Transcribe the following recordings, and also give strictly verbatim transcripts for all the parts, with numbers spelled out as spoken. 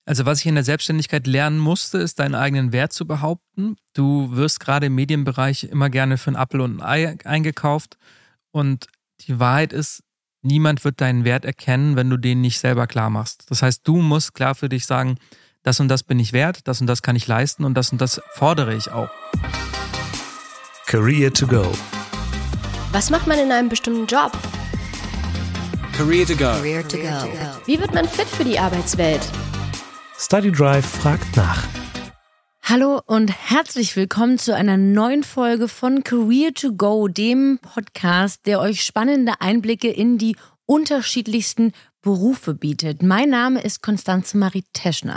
Also was ich in der Selbstständigkeit lernen musste, ist deinen eigenen Wert zu behaupten. Du wirst gerade im Medienbereich immer gerne für einen Apfel und ein Ei eingekauft. Und die Wahrheit ist, niemand wird deinen Wert erkennen, wenn du den nicht selber klar machst. Das heißt, du musst klar für dich sagen, das und das bin ich wert, das und das kann ich leisten und das und das fordere ich auch. Career to go. Was macht man in einem bestimmten Job? Career to go. Career to go. Wie wird man fit für die Arbeitswelt? Study Drive fragt nach. Hallo und herzlich willkommen zu einer neuen Folge von Career to go, dem Podcast, der euch spannende Einblicke in die unterschiedlichsten Berufe bietet. Mein Name ist Constanze Marie Teschner.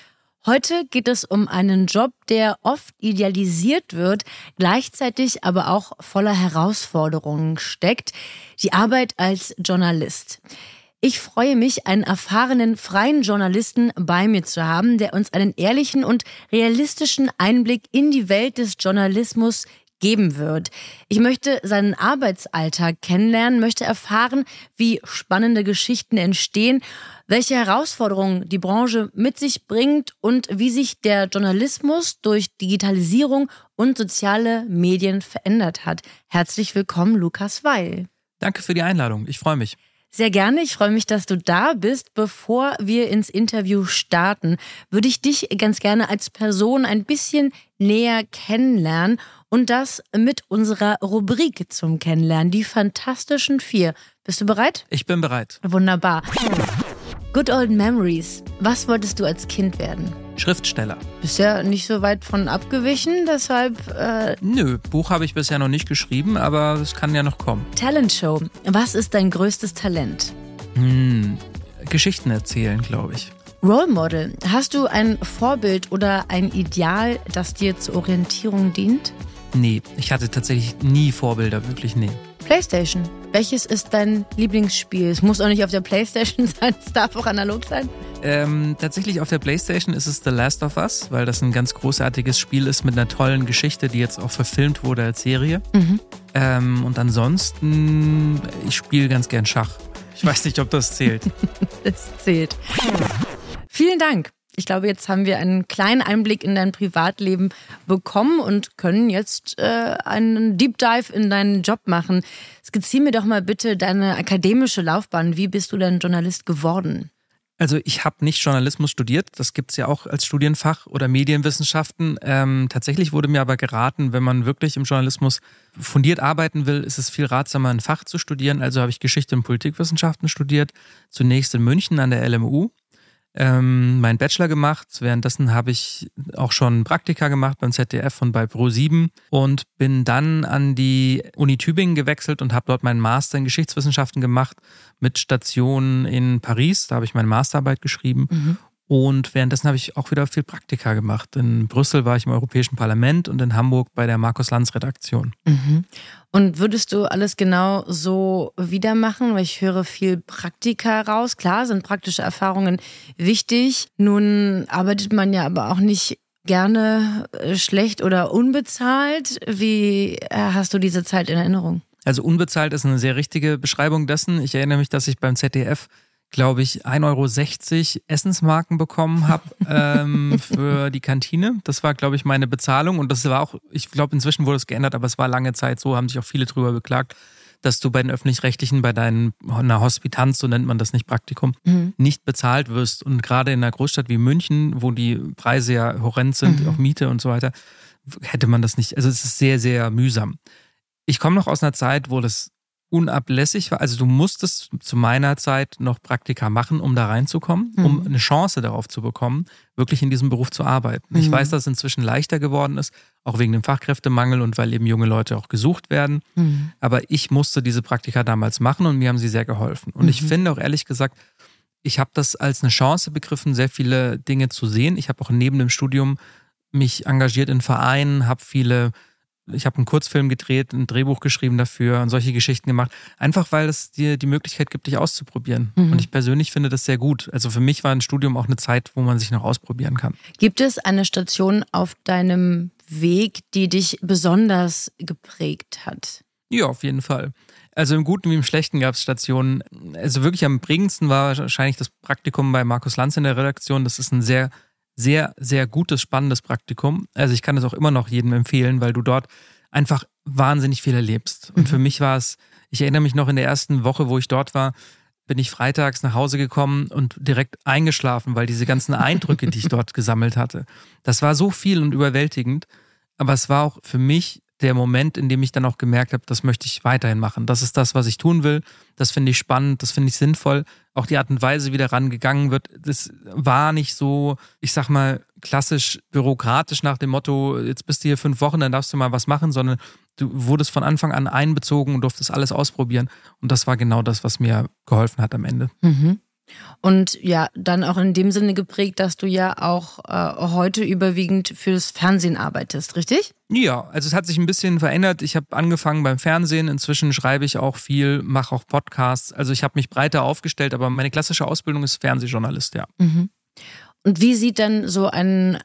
Heute geht es um einen Job, der oft idealisiert wird, gleichzeitig aber auch voller Herausforderungen steckt: die Arbeit als Journalist. Ich freue mich, einen erfahrenen freien Journalisten bei mir zu haben, der uns einen ehrlichen und realistischen Einblick in die Welt des Journalismus geben wird. Ich möchte seinen Arbeitsalltag kennenlernen, möchte erfahren, wie spannende Geschichten entstehen, welche Herausforderungen die Branche mit sich bringt und wie sich der Journalismus durch Digitalisierung und soziale Medien verändert hat. Herzlich willkommen, Lukas Weil. Danke für die Einladung, ich freue mich. Sehr gerne, ich freue mich, dass du da bist. Bevor wir ins Interview starten, würde ich dich ganz gerne als Person ein bisschen näher kennenlernen und das mit unserer Rubrik zum Kennenlernen, die Fantastischen Vier. Bist du bereit? Ich bin bereit. Wunderbar. Good Old Memories. Was wolltest du als Kind werden? Schriftsteller. Bist ja nicht so weit von abgewichen, deshalb... Äh Nö, Buch habe ich bisher noch nicht geschrieben, aber es kann ja noch kommen. Talentshow. Was ist dein größtes Talent? Hm, Geschichten erzählen, glaube ich. Role Model. Hast du ein Vorbild oder ein Ideal, das dir zur Orientierung dient? Nee, ich hatte tatsächlich nie Vorbilder, wirklich nee. PlayStation. Welches ist dein Lieblingsspiel? Es muss auch nicht auf der PlayStation sein, es darf auch analog sein. Ähm, tatsächlich auf der PlayStation ist es The Last of Us, weil das ein ganz großartiges Spiel ist mit einer tollen Geschichte, die jetzt auch verfilmt wurde als Serie. Mhm. Ähm, und ansonsten, ich spiele ganz gern Schach. Ich weiß nicht, ob das zählt. Das zählt. Vielen Dank. Ich glaube, jetzt haben wir einen kleinen Einblick in dein Privatleben bekommen und können jetzt äh, einen Deep Dive in deinen Job machen. Skizzier mir doch mal bitte deine akademische Laufbahn. Wie bist du denn Journalist geworden? Also ich habe nicht Journalismus studiert, das gibt es ja auch als Studienfach oder Medienwissenschaften. Ähm, tatsächlich wurde mir aber geraten, wenn man wirklich im Journalismus fundiert arbeiten will, ist es viel ratsamer, ein Fach zu studieren. Also habe ich Geschichte und Politikwissenschaften studiert, zunächst in München an der L M U. Ähm, meinen Bachelor gemacht. Währenddessen habe ich auch schon Praktika gemacht beim Z D F und bei Pro sieben und bin dann an die Uni Tübingen gewechselt und habe dort meinen Master in Geschichtswissenschaften gemacht mit Stationen in Paris. Da habe ich meine Masterarbeit geschrieben. Mhm. Und währenddessen habe ich auch wieder viel Praktika gemacht. In Brüssel war ich im Europäischen Parlament und in Hamburg bei der Markus-Lanz-Redaktion. Mhm. Und würdest du alles genau so wieder machen? Weil ich höre viel Praktika raus. Klar, sind praktische Erfahrungen wichtig. Nun arbeitet man ja aber auch nicht gerne schlecht oder unbezahlt. Wie hast du diese Zeit in Erinnerung? Also unbezahlt ist eine sehr richtige Beschreibung dessen. Ich erinnere mich, dass ich beim Z D F glaube ich, ein Euro sechzig Essensmarken bekommen habe ähm, für die Kantine. Das war, glaube ich, meine Bezahlung. Und das war auch, ich glaube, inzwischen wurde es geändert, aber es war lange Zeit so, haben sich auch viele drüber beklagt, dass du bei den Öffentlich-Rechtlichen, bei deiner Hospitanz, so nennt man das nicht, Praktikum, mhm. nicht bezahlt wirst. Und gerade in einer Großstadt wie München, wo die Preise ja horrend sind, mhm. auch Miete und so weiter, hätte man das nicht. Also es ist sehr, sehr mühsam. Ich komme noch aus einer Zeit, wo das unablässig war. Also du musstest zu meiner Zeit noch Praktika machen, um da reinzukommen, mhm. um eine Chance darauf zu bekommen, wirklich in diesem Beruf zu arbeiten. Mhm. Ich weiß, dass es inzwischen leichter geworden ist, auch wegen dem Fachkräftemangel und weil eben junge Leute auch gesucht werden. Mhm. Aber ich musste diese Praktika damals machen und mir haben sie sehr geholfen. Und mhm. ich finde auch ehrlich gesagt, ich habe das als eine Chance begriffen, sehr viele Dinge zu sehen. Ich habe auch neben dem Studium mich engagiert in Vereinen, habe viele Ich habe einen Kurzfilm gedreht, ein Drehbuch geschrieben dafür und solche Geschichten gemacht. Einfach, weil es dir die Möglichkeit gibt, dich auszuprobieren. Mhm. Und ich persönlich finde das sehr gut. Also für mich war ein Studium auch eine Zeit, wo man sich noch ausprobieren kann. Gibt es eine Station auf deinem Weg, die dich besonders geprägt hat? Ja, auf jeden Fall. Also im Guten wie im Schlechten gab es Stationen. Also wirklich am prägendsten war wahrscheinlich das Praktikum bei Markus Lanz in der Redaktion. Das ist ein sehr, sehr, sehr gutes, spannendes Praktikum. Also ich kann das auch immer noch jedem empfehlen, weil du dort einfach wahnsinnig viel erlebst. Und mhm. für mich war es, ich erinnere mich noch in der ersten Woche, wo ich dort war, bin ich freitags nach Hause gekommen und direkt eingeschlafen, weil diese ganzen Eindrücke, die ich dort gesammelt hatte, das war so viel und überwältigend. Aber es war auch für mich der Moment, in dem ich dann auch gemerkt habe, das möchte ich weiterhin machen. Das ist das, was ich tun will. Das finde ich spannend, das finde ich sinnvoll. Auch die Art und Weise, wie daran gegangen wird, das war nicht so, ich sag mal, klassisch bürokratisch nach dem Motto, jetzt bist du hier fünf Wochen, dann darfst du mal was machen, sondern du wurdest von Anfang an einbezogen und durftest alles ausprobieren. Und das war genau das, was mir geholfen hat am Ende. Mhm. Und ja, dann auch in dem Sinne geprägt, dass du ja auch äh, heute überwiegend fürs Fernsehen arbeitest, richtig? Ja, also es hat sich ein bisschen verändert. Ich habe angefangen beim Fernsehen, inzwischen schreibe ich auch viel, mache auch Podcasts. Also ich habe mich breiter aufgestellt, aber meine klassische Ausbildung ist Fernsehjournalist, ja. Mhm. Und wie sieht dann so ein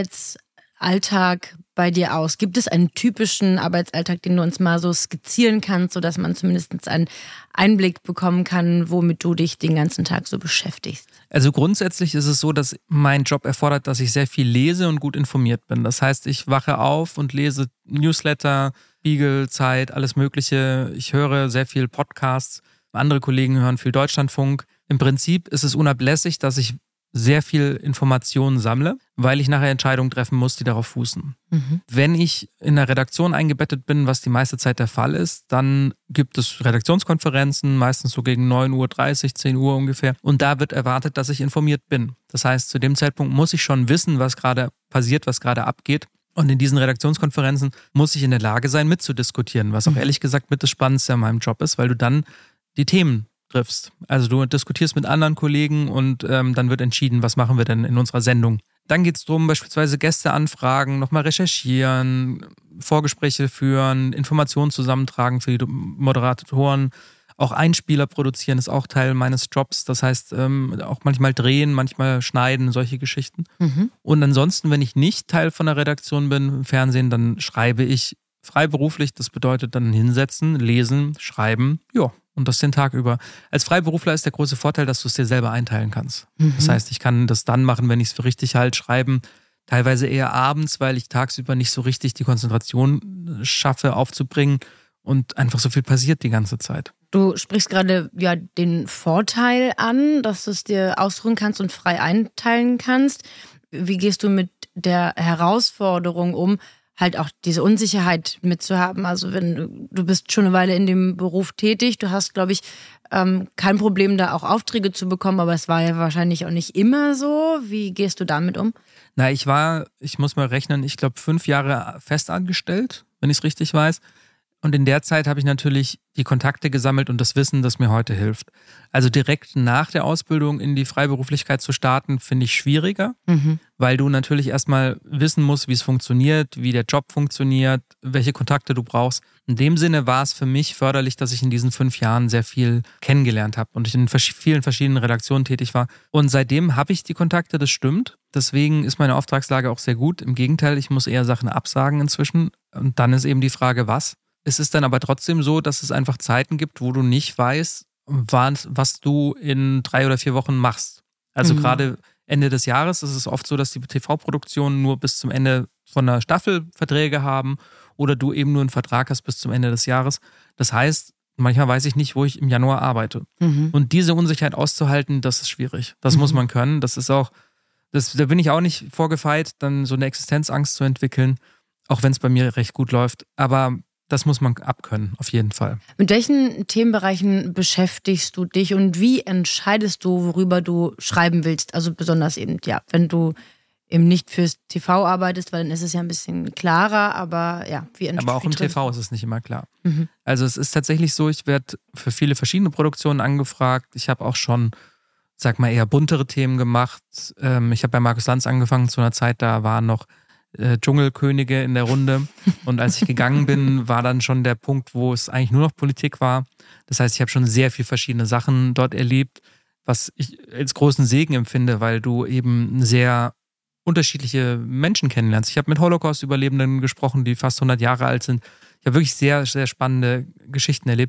Arbeitsalltag bei dir aus? Gibt es einen typischen Arbeitsalltag, den du uns mal so skizzieren kannst, sodass man zumindest einen Einblick bekommen kann, womit du dich den ganzen Tag so beschäftigst? Also grundsätzlich ist es so, dass mein Job erfordert, dass ich sehr viel lese und gut informiert bin. Das heißt, ich wache auf und lese Newsletter, Spiegel, Zeit, alles Mögliche. Ich höre sehr viel Podcasts. Andere Kollegen hören viel Deutschlandfunk. Im Prinzip ist es unablässig, dass ich sehr viel Informationen sammle, weil ich nachher Entscheidungen treffen muss, die darauf fußen. Mhm. Wenn ich in der Redaktion eingebettet bin, was die meiste Zeit der Fall ist, dann gibt es Redaktionskonferenzen, meistens so gegen neun Uhr dreißig, zehn Uhr ungefähr. Und da wird erwartet, dass ich informiert bin. Das heißt, zu dem Zeitpunkt muss ich schon wissen, was gerade passiert, was gerade abgeht. Und in diesen Redaktionskonferenzen muss ich in der Lage sein, mitzudiskutieren, was auch ehrlich gesagt mit das Spannendste an meinem Job ist, weil du dann die Themen triffst. Also du diskutierst mit anderen Kollegen und ähm, dann wird entschieden, was machen wir denn in unserer Sendung. Dann geht es darum, beispielsweise Gäste anfragen, nochmal recherchieren, Vorgespräche führen, Informationen zusammentragen für die Moderatoren. Auch Einspieler produzieren ist auch Teil meines Jobs. Das heißt, ähm, auch manchmal drehen, manchmal schneiden, solche Geschichten. Mhm. Und ansonsten, wenn ich nicht Teil von der Redaktion bin im Fernsehen, dann schreibe ich freiberuflich. Das bedeutet dann hinsetzen, lesen, schreiben, ja. Und das den Tag über. Als Freiberufler ist der große Vorteil, dass du es dir selber einteilen kannst. Mhm. Das heißt, ich kann das dann machen, wenn ich es für richtig halte, schreiben. Teilweise eher abends, weil ich tagsüber nicht so richtig die Konzentration schaffe, aufzubringen und einfach so viel passiert die ganze Zeit. Du sprichst gerade ja den Vorteil an, dass du es dir ausruhen kannst und frei einteilen kannst. Wie gehst du mit der Herausforderung um, halt auch diese Unsicherheit mitzuhaben? Also wenn du, du bist schon eine Weile in dem Beruf tätig, du hast, glaube ich, ähm, kein Problem, da auch Aufträge zu bekommen, aber es war ja wahrscheinlich auch nicht immer so. Wie gehst du damit um? Na, ich war, ich muss mal rechnen, ich glaube fünf Jahre festangestellt, wenn ich es richtig weiß. Und in der Zeit habe ich natürlich die Kontakte gesammelt und das Wissen, das mir heute hilft. Also direkt nach der Ausbildung in die Freiberuflichkeit zu starten, finde ich schwieriger, mhm. weil du natürlich erstmal wissen musst, wie es funktioniert, wie der Job funktioniert, welche Kontakte du brauchst. In dem Sinne war es für mich förderlich, dass ich in diesen fünf Jahren sehr viel kennengelernt habe und ich in vielen verschiedenen Redaktionen tätig war. Und seitdem habe ich die Kontakte, das stimmt. Deswegen ist meine Auftragslage auch sehr gut. Im Gegenteil, ich muss eher Sachen absagen inzwischen. Und dann ist eben die Frage, was? Es ist dann aber trotzdem so, dass es einfach Zeiten gibt, wo du nicht weißt, was, was du in drei oder vier Wochen machst. Also mhm. gerade Ende des Jahres ist es oft so, dass die T V-Produktionen nur bis zum Ende von der Staffel Verträge haben oder du eben nur einen Vertrag hast bis zum Ende des Jahres. Das heißt, manchmal weiß ich nicht, wo ich im Januar arbeite. Mhm. Und diese Unsicherheit auszuhalten, das ist schwierig. Das mhm. muss man können. Das ist auch, das, da bin ich auch nicht vorgefeit, dann so eine Existenzangst zu entwickeln, auch wenn es bei mir recht gut läuft. Aber das muss man abkönnen, auf jeden Fall. Mit welchen Themenbereichen beschäftigst du dich und wie entscheidest du, worüber du schreiben willst? Also besonders eben, ja, wenn du eben nicht fürs T V arbeitest, weil dann ist es ja ein bisschen klarer, aber ja, wie entscheidest du? Aber auch im T V ist es nicht immer klar. Mhm. Also es ist tatsächlich so, ich werde für viele verschiedene Produktionen angefragt. Ich habe auch schon, sag mal, eher buntere Themen gemacht. Ich habe bei Markus Lanz angefangen zu einer Zeit, da waren noch Äh, Dschungelkönige in der Runde und als ich gegangen bin, war dann schon der Punkt, wo es eigentlich nur noch Politik war. Das heißt, ich habe schon sehr viele verschiedene Sachen dort erlebt, was ich als großen Segen empfinde, weil du eben sehr unterschiedliche Menschen kennenlernst. Ich habe mit Holocaust-Überlebenden gesprochen, die fast hundert Jahre alt sind. Ich habe wirklich sehr, sehr spannende Geschichten erlebt.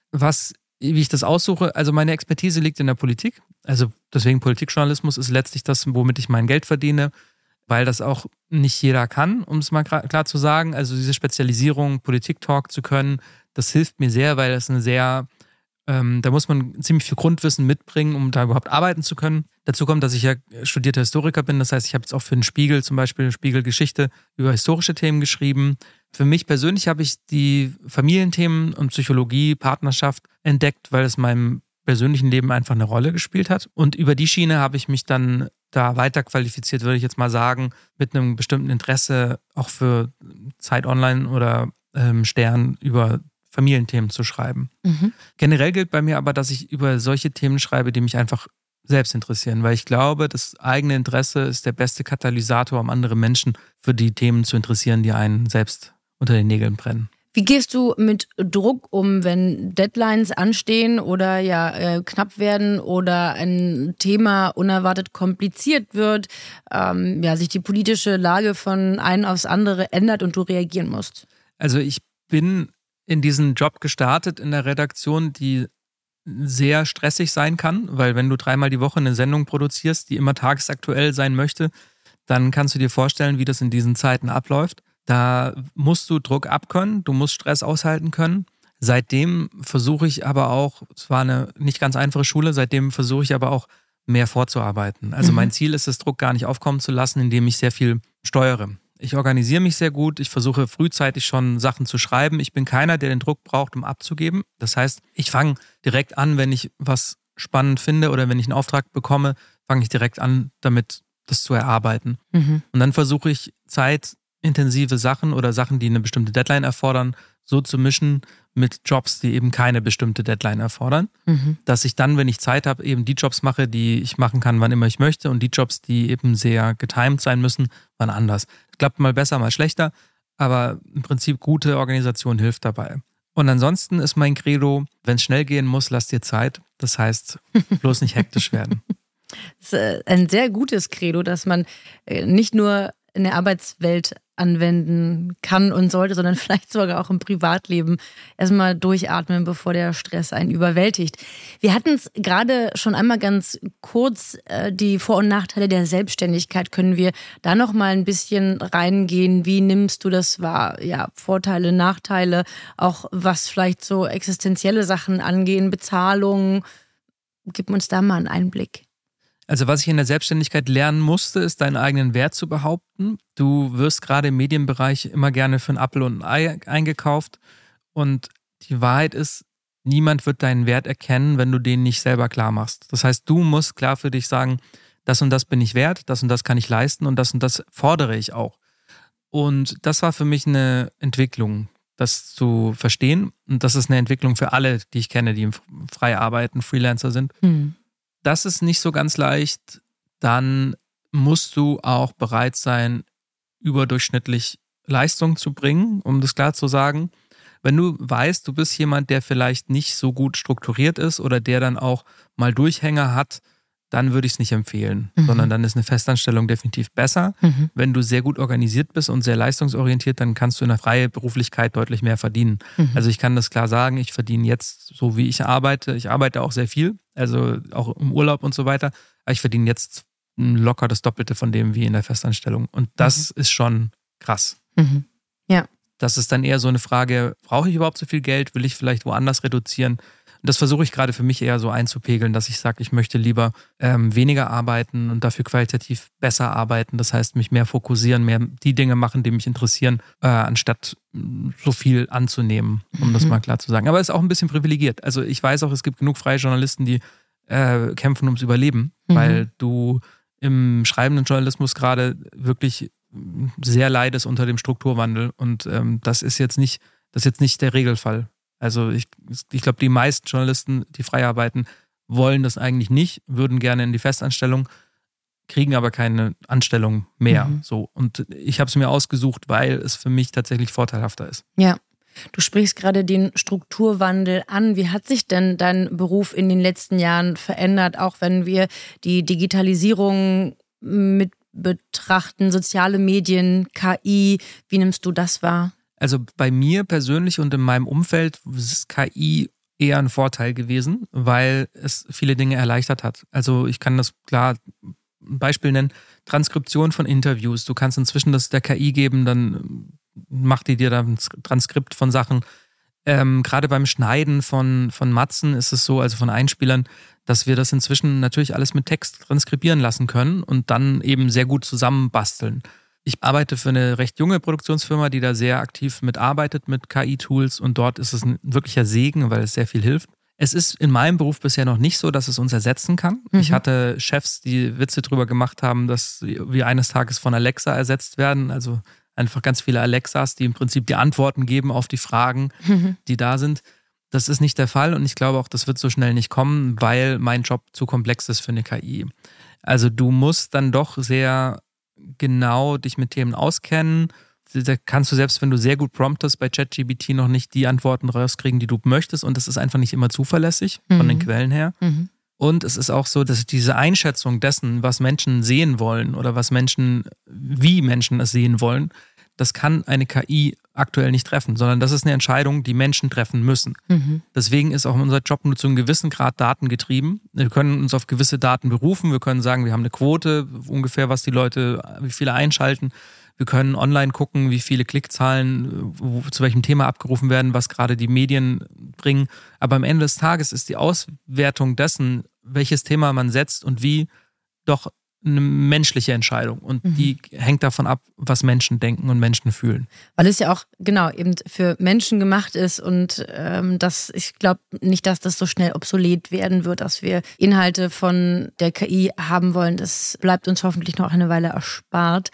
Was, wie ich das aussuche, also meine Expertise liegt in der Politik. Also deswegen Politikjournalismus ist letztlich das, womit ich mein Geld verdiene, weil das auch nicht jeder kann, um es mal klar zu sagen. Also diese Spezialisierung, Politik-Talk zu können, das hilft mir sehr, weil das eine sehr, ähm, da muss man ziemlich viel Grundwissen mitbringen, um da überhaupt arbeiten zu können. Dazu kommt, dass ich ja studierter Historiker bin. Das heißt, ich habe jetzt auch für den Spiegel zum Beispiel Spiegel Geschichte über historische Themen geschrieben. Für mich persönlich habe ich die Familienthemen und Psychologie, Partnerschaft entdeckt, weil es in meinem persönlichen Leben einfach eine Rolle gespielt hat. Und über die Schiene habe ich mich dann da weiter qualifiziert, würde ich jetzt mal sagen, mit einem bestimmten Interesse auch für Zeit Online oder ähm, Stern über Familienthemen zu schreiben. Mhm. Generell gilt bei mir aber, dass ich über solche Themen schreibe, die mich einfach selbst interessieren, weil ich glaube, das eigene Interesse ist der beste Katalysator, um andere Menschen für die Themen zu interessieren, die einen selbst unter den Nägeln brennen. Wie gehst du mit Druck um, wenn Deadlines anstehen oder ja äh, knapp werden oder ein Thema unerwartet kompliziert wird, ähm, ja, sich die politische Lage von einem aufs andere ändert und du reagieren musst? Also ich bin in diesen Job gestartet in der Redaktion, die sehr stressig sein kann, weil wenn du dreimal die Woche eine Sendung produzierst, die immer tagesaktuell sein möchte, dann kannst du dir vorstellen, wie das in diesen Zeiten abläuft. Da musst du Druck abkönnen, du musst Stress aushalten können. Seitdem versuche ich aber auch, es war eine nicht ganz einfache Schule, seitdem versuche ich aber auch mehr vorzuarbeiten. Also mhm. mein Ziel ist es, Druck gar nicht aufkommen zu lassen, indem ich sehr viel steuere. Ich organisiere mich sehr gut, ich versuche frühzeitig schon Sachen zu schreiben. Ich bin keiner, der den Druck braucht, um abzugeben. Das heißt, ich fange direkt an, wenn ich was spannend finde oder wenn ich einen Auftrag bekomme, fange ich direkt an, damit das zu erarbeiten. Mhm. Und dann versuche ich zeitintensive Sachen oder Sachen, die eine bestimmte Deadline erfordern, so zu mischen mit Jobs, die eben keine bestimmte Deadline erfordern. Mhm. Dass ich dann, wenn ich Zeit habe, eben die Jobs mache, die ich machen kann, wann immer ich möchte und die Jobs, die eben sehr getimed sein müssen, wann anders. Klappt mal besser, mal schlechter, aber im Prinzip gute Organisation hilft dabei. Und ansonsten ist mein Credo, wenn es schnell gehen muss, lass dir Zeit. Das heißt, bloß nicht hektisch werden. Das ist ein sehr gutes Credo, dass man nicht nur in der Arbeitswelt anwenden kann und sollte, sondern vielleicht sogar auch im Privatleben erstmal durchatmen, bevor der Stress einen überwältigt. Wir hatten es gerade schon einmal ganz kurz, die Vor- und Nachteile der Selbstständigkeit. Können wir da noch mal ein bisschen reingehen? Wie nimmst du das wahr? Ja, Vorteile, Nachteile, auch was vielleicht so existenzielle Sachen angehen, Bezahlung. Gib uns da mal einen Einblick. Also was ich in der Selbstständigkeit lernen musste, ist deinen eigenen Wert zu behaupten. Du wirst gerade im Medienbereich immer gerne für ein Apfel und ein Ei eingekauft. Und die Wahrheit ist, niemand wird deinen Wert erkennen, wenn du den nicht selber klar machst. Das heißt, du musst klar für dich sagen, das und das bin ich wert, das und das kann ich leisten und das und das fordere ich auch. Und das war für mich eine Entwicklung, das zu verstehen. Und das ist eine Entwicklung für alle, die ich kenne, die frei arbeiten, Freelancer sind. Hm. Das ist nicht so ganz leicht. Dann musst du auch bereit sein, überdurchschnittlich Leistung zu bringen, um das klar zu sagen. Wenn du weißt, du bist jemand, der vielleicht nicht so gut strukturiert ist oder der dann auch mal Durchhänger hat, dann würde ich es nicht empfehlen, mhm. sondern dann ist eine Festanstellung definitiv besser. Mhm. Wenn du sehr gut organisiert bist und sehr leistungsorientiert, dann kannst du in der freien Beruflichkeit deutlich mehr verdienen. Mhm. Also ich kann das klar sagen, ich verdiene jetzt so, wie ich arbeite. Ich arbeite auch sehr viel, also auch im Urlaub und so weiter. Aber ich verdiene jetzt locker das Doppelte von dem wie in der Festanstellung. Und das mhm. ist schon krass. Mhm. Ja. Das ist dann eher so eine Frage, brauche ich überhaupt so viel Geld? Will ich vielleicht woanders reduzieren? Und das versuche ich gerade für mich eher so einzupegeln, dass ich sage, ich möchte lieber ähm, weniger arbeiten und dafür qualitativ besser arbeiten. Das heißt, mich mehr fokussieren, mehr die Dinge machen, die mich interessieren, äh, anstatt so viel anzunehmen, um mhm. das mal klar zu sagen. Aber es ist auch ein bisschen privilegiert. Also ich weiß auch, es gibt genug freie Journalisten, die äh, kämpfen ums Überleben, mhm. weil du im schreibenden Journalismus gerade wirklich sehr leidest unter dem Strukturwandel. Und ähm, das ist jetzt nicht, das ist jetzt nicht der Regelfall. Also ich, ich glaube, die meisten Journalisten, die frei arbeiten, wollen das eigentlich nicht, würden gerne in die Festanstellung, kriegen aber keine Anstellung mehr. Mhm. So. Und ich habe es mir ausgesucht, weil es für mich tatsächlich vorteilhafter ist. Ja, du sprichst gerade den Strukturwandel an. Wie hat sich denn dein Beruf in den letzten Jahren verändert, auch wenn wir die Digitalisierung mit betrachten, soziale Medien, K I, wie nimmst du das wahr? Also bei mir persönlich und in meinem Umfeld ist K I eher ein Vorteil gewesen, weil es viele Dinge erleichtert hat. Also ich kann das klar ein Beispiel nennen, Transkription von Interviews. Du kannst inzwischen das der K I geben, dann macht die dir dann ein Transkript von Sachen. Ähm, gerade beim Schneiden von, von Matzen ist es so, also von Einspielern, dass wir das inzwischen natürlich alles mit Text transkribieren lassen können und dann eben sehr gut zusammenbasteln. Ich arbeite für eine recht junge Produktionsfirma, die da sehr aktiv mitarbeitet mit K I-Tools und dort ist es ein wirklicher Segen, weil es sehr viel hilft. Es ist in meinem Beruf bisher noch nicht so, dass es uns ersetzen kann. Mhm. Ich hatte Chefs, die Witze drüber gemacht haben, dass wir eines Tages von Alexa ersetzt werden. Also einfach ganz viele Alexas, die im Prinzip die Antworten geben auf die Fragen, mhm. die da sind. Das ist nicht der Fall und ich glaube auch, das wird so schnell nicht kommen, weil mein Job zu komplex ist für eine K I. Also du musst dann doch sehr genau dich mit Themen auskennen. Da kannst du selbst, wenn du sehr gut promptest, bei ChatGPT noch nicht die Antworten rauskriegen, die du möchtest und das ist einfach nicht immer zuverlässig mhm. von den Quellen her. Mhm. Und es ist auch so, dass diese Einschätzung dessen, was Menschen sehen wollen oder was Menschen, wie Menschen es sehen wollen, das kann eine K I aktuell nicht treffen, sondern das ist eine Entscheidung, die Menschen treffen müssen. Mhm. Deswegen ist auch unser Job nur zu einem gewissen Grad datengetrieben. Wir können uns auf gewisse Daten berufen, wir können sagen, wir haben eine Quote, ungefähr was die Leute, wie viele einschalten. Wir können online gucken, wie viele Klickzahlen wo, zu welchem Thema abgerufen werden, was gerade die Medien bringen. Aber am Ende des Tages ist die Auswertung dessen, welches Thema man setzt und wie, doch eine menschliche Entscheidung. Und mhm. die hängt davon ab, was Menschen denken und Menschen fühlen. Weil es ja auch, genau, eben für Menschen gemacht ist und ähm, das, ich glaube nicht, dass das so schnell obsolet werden wird, dass wir Inhalte von der K I haben wollen. Das bleibt uns hoffentlich noch eine Weile erspart.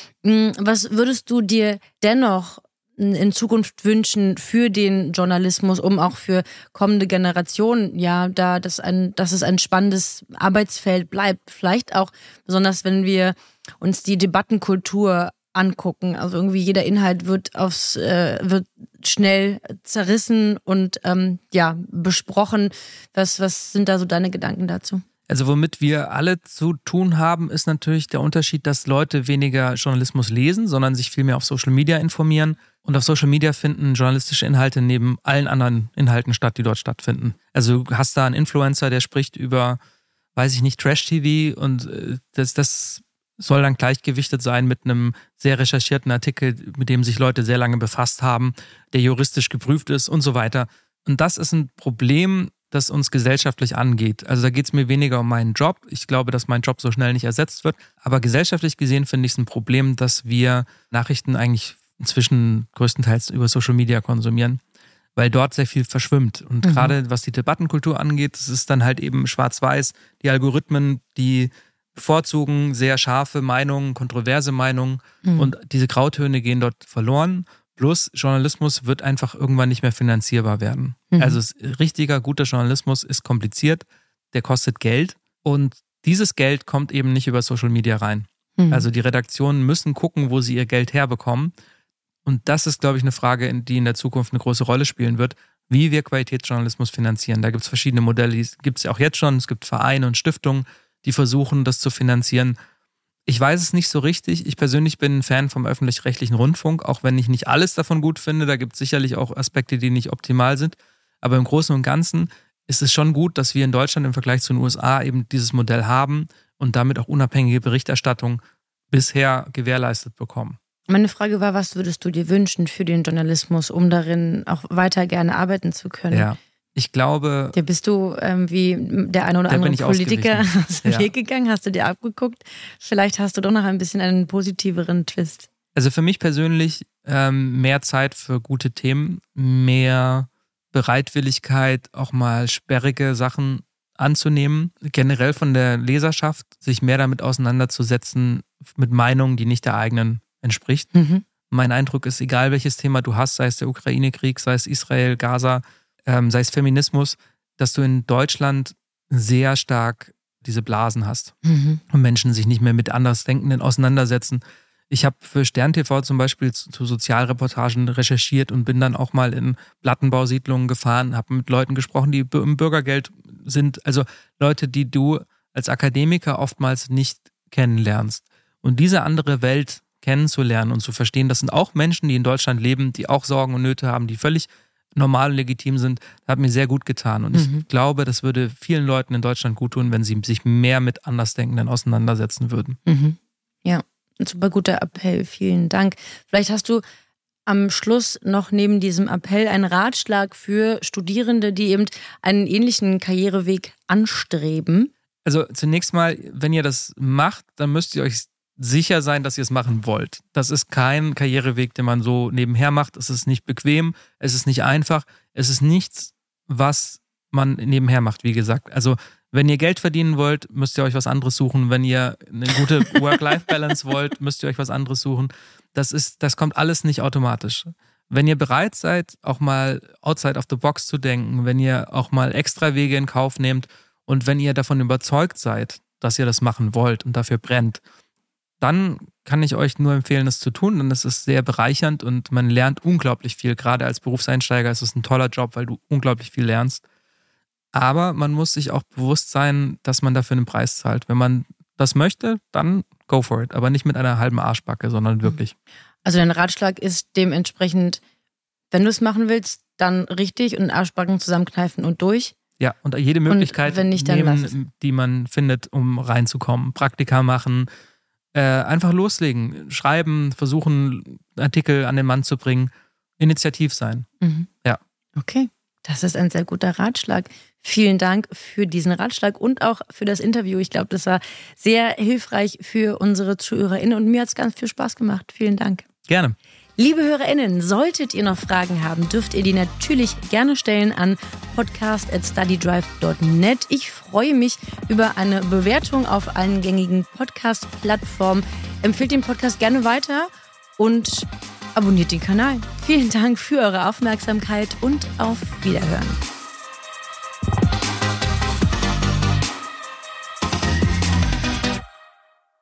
Was würdest du dir dennoch in Zukunft wünschen für den Journalismus, um auch für kommende Generationen, ja, da das ein, dass es ein spannendes Arbeitsfeld bleibt. Vielleicht auch besonders, wenn wir uns die Debattenkultur angucken. Also irgendwie jeder Inhalt wird aufs äh, wird schnell zerrissen und ähm, ja besprochen. Was was sind da so deine Gedanken dazu? Also womit wir alle zu tun haben, ist natürlich der Unterschied, dass Leute weniger Journalismus lesen, sondern sich viel mehr auf Social Media informieren. Und auf Social Media finden journalistische Inhalte neben allen anderen Inhalten statt, die dort stattfinden. Also du hast da einen Influencer, der spricht über, weiß ich nicht, Trash-T V und das, das soll dann gleichgewichtet sein mit einem sehr recherchierten Artikel, mit dem sich Leute sehr lange befasst haben, der juristisch geprüft ist und so weiter. Und das ist ein Problem, das uns gesellschaftlich angeht. Also da geht es mir weniger um meinen Job. Ich glaube, dass mein Job so schnell nicht ersetzt wird. Aber gesellschaftlich gesehen finde ich es ein Problem, dass wir Nachrichten eigentlich inzwischen größtenteils über Social Media konsumieren, weil dort sehr viel verschwimmt. Und mhm. gerade was die Debattenkultur angeht, das ist dann halt eben schwarz-weiß. Die Algorithmen, die bevorzugen sehr scharfe Meinungen, kontroverse Meinungen mhm. und diese Grautöne gehen dort verloren. Plus Journalismus wird einfach irgendwann nicht mehr finanzierbar werden. Mhm. Also richtiger, guter Journalismus ist kompliziert, der kostet Geld und dieses Geld kommt eben nicht über Social Media rein. Mhm. Also die Redaktionen müssen gucken, wo sie ihr Geld herbekommen. Und das ist, glaube ich, eine Frage, die in der Zukunft eine große Rolle spielen wird, wie wir Qualitätsjournalismus finanzieren. Da gibt es verschiedene Modelle, die gibt es ja auch jetzt schon. Es gibt Vereine und Stiftungen, die versuchen, das zu finanzieren. Ich weiß es nicht so richtig. Ich persönlich bin ein Fan vom öffentlich-rechtlichen Rundfunk, auch wenn ich nicht alles davon gut finde. Da gibt es sicherlich auch Aspekte, die nicht optimal sind. Aber im Großen und Ganzen ist es schon gut, dass wir in Deutschland im Vergleich zu den U S A eben dieses Modell haben und damit auch unabhängige Berichterstattung bisher gewährleistet bekommen. Meine Frage war, was würdest du dir wünschen für den Journalismus, um darin auch weiter gerne arbeiten zu können? Ja. Ich glaube... Da bist du ähm, wie der eine oder andere Politiker aus dem ja. Weg gegangen, hast du dir abgeguckt. Vielleicht hast du doch noch ein bisschen einen positiveren Twist. Also für mich persönlich ähm, mehr Zeit für gute Themen, mehr Bereitwilligkeit, auch mal sperrige Sachen anzunehmen. Generell von der Leserschaft, sich mehr damit auseinanderzusetzen, mit Meinungen, die nicht der eigenen entspricht. Mhm. Mein Eindruck ist, egal welches Thema du hast, sei es der Ukraine-Krieg, sei es Israel, Gaza, Ähm, sei es Feminismus, dass du in Deutschland sehr stark diese Blasen hast mhm. und Menschen sich nicht mehr mit Andersdenkenden auseinandersetzen. Ich habe für Stern T V zum Beispiel zu, zu Sozialreportagen recherchiert und bin dann auch mal in Plattenbausiedlungen gefahren, habe mit Leuten gesprochen, die im Bürgergeld sind, also Leute, die du als Akademiker oftmals nicht kennenlernst. Und diese andere Welt kennenzulernen und zu verstehen, das sind auch Menschen, die in Deutschland leben, die auch Sorgen und Nöte haben, die völlig normal und legitim sind, hat mir sehr gut getan. Und Mhm. ich glaube, das würde vielen Leuten in Deutschland gut tun, wenn sie sich mehr mit Andersdenkenden auseinandersetzen würden. Mhm. Ja, ein super guter Appell. Vielen Dank. Vielleicht hast du am Schluss noch neben diesem Appell einen Ratschlag für Studierende, die eben einen ähnlichen Karriereweg anstreben. Also zunächst mal, wenn ihr das macht, dann müsst ihr euch sicher sein, dass ihr es machen wollt. Das ist kein Karriereweg, den man so nebenher macht. Es ist nicht bequem, es ist nicht einfach, es ist nichts, was man nebenher macht, wie gesagt. Also wenn ihr Geld verdienen wollt, müsst ihr euch was anderes suchen. Wenn ihr eine gute Work-Life-Balance wollt, müsst ihr euch was anderes suchen. Das ist, das kommt alles nicht automatisch. Wenn ihr bereit seid, auch mal outside of the box zu denken, wenn ihr auch mal extra Wege in Kauf nehmt und wenn ihr davon überzeugt seid, dass ihr das machen wollt und dafür brennt, dann kann ich euch nur empfehlen, es zu tun, denn es ist sehr bereichernd und man lernt unglaublich viel. Gerade als Berufseinsteiger ist es ein toller Job, weil du unglaublich viel lernst. Aber man muss sich auch bewusst sein, dass man dafür einen Preis zahlt. Wenn man das möchte, dann go for it. Aber nicht mit einer halben Arschbacke, sondern wirklich. Also dein Ratschlag ist dementsprechend, wenn du es machen willst, dann richtig und Arschbacken zusammenkneifen und durch. Ja, und jede Möglichkeit Und wenn nicht, dann lass es. nehmen, die man findet, um reinzukommen. Praktika machen, äh, einfach loslegen, schreiben, versuchen, Artikel an den Mann zu bringen, initiativ sein. Mhm. Ja. Okay, das ist ein sehr guter Ratschlag. Vielen Dank für diesen Ratschlag und auch für das Interview. Ich glaube, das war sehr hilfreich für unsere ZuhörerInnen und mir hat es ganz viel Spaß gemacht. Vielen Dank. Gerne. Liebe HörerInnen, solltet ihr noch Fragen haben, dürft ihr die natürlich gerne stellen an podcast at studydrive dot net. Ich freue mich über eine Bewertung auf allen gängigen Podcast-Plattformen. Empfehlt den Podcast gerne weiter und abonniert den Kanal. Vielen Dank für eure Aufmerksamkeit und auf Wiederhören.